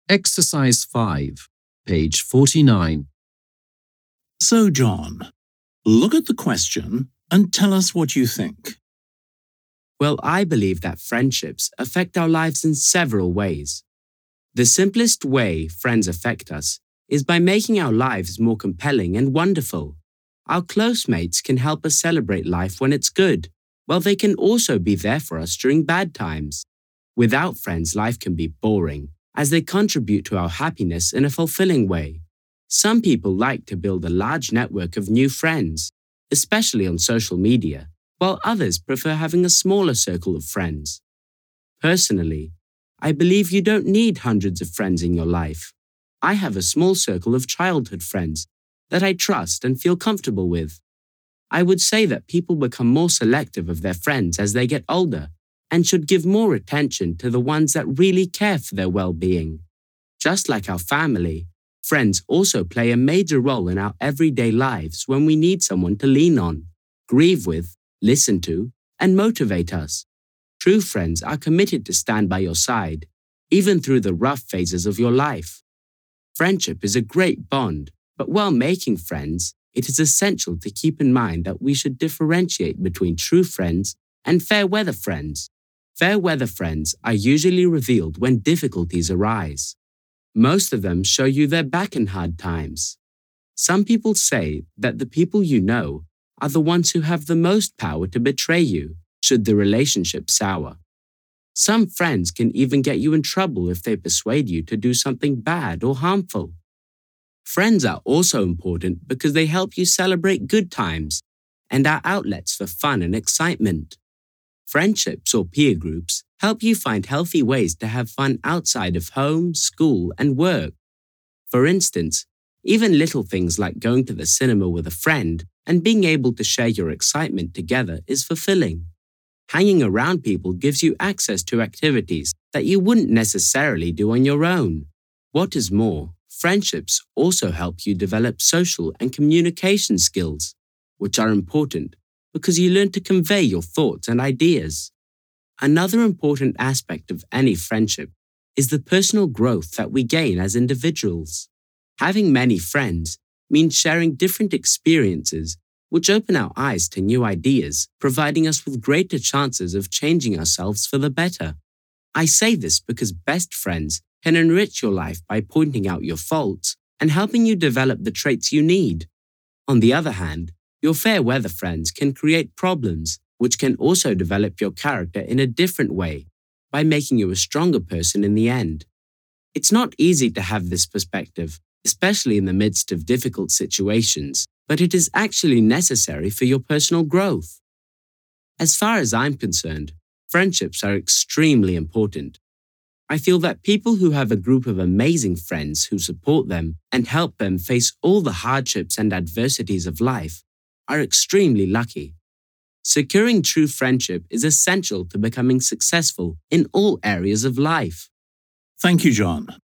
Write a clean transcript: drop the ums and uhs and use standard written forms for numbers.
Exercise 5, page 49. So, John, look at the question and tell us what you think. Well, I believe that friendships affect our lives in several ways. The simplest way friends affect us is by making our lives more compelling and wonderful. Our close mates can help us celebrate life when it's good, while they can also be there for us during bad times. Without friends, life can be boring, as they contribute to our happiness in a fulfilling way. Some people like to build a large network of new friends, especially on social media, while others prefer having a smaller circle of friends. Personally, I believe you don't need hundreds of friends in your life. I have a small circle of childhood friends that I trust and feel comfortable with. I would say that people become more selective of their friends as they get older and should give more attention to the ones that really care for their well-being. Just like our family, friends also play a major role in our everyday lives when we need someone to lean on, grieve with, listen to, and motivate us. True friends are committed to stand by your side, even through the rough phases of your life. Friendship is a great bond, but while making friends, it is essential to keep in mind that we should differentiate between true friends and fair-weather friends. Fair-weather friends are usually revealed when difficulties arise. Most of them show you their back in hard times. Some people say that the people you know are the ones who have the most power to betray you, should the relationship sour. Some friends can even get you in trouble if they persuade you to do something bad or harmful. Friends are also important because they help you celebrate good times and are outlets for fun and excitement. Friendships or peer groups help you find healthy ways to have fun outside of home, school, and work. For instance, even little things like going to the cinema with a friend and being able to share your excitement together is fulfilling. Hanging around people gives you access to activities that you wouldn't necessarily do on your own. What is more, friendships also help you develop social and communication skills, which are important because you learn to convey your thoughts and ideas. Another important aspect of any friendship is the personal growth that we gain as individuals. Having many friends means sharing different experiences which open our eyes to new ideas, providing us with greater chances of changing ourselves for the better. I say this because best friends can enrich your life by pointing out your faults and helping you develop the traits you need. On the other hand, your fair-weather friends can create problems, which can also develop your character in a different way by making you a stronger person in the end. It's not easy to have this perspective, especially in the midst of difficult situations, but it is actually necessary for your personal growth. As far as I'm concerned, friendships are extremely important. I feel that people who have a group of amazing friends who support them and help them face all the hardships and adversities of life are extremely lucky. Securing true friendship is essential to becoming successful in all areas of life. Thank you, John.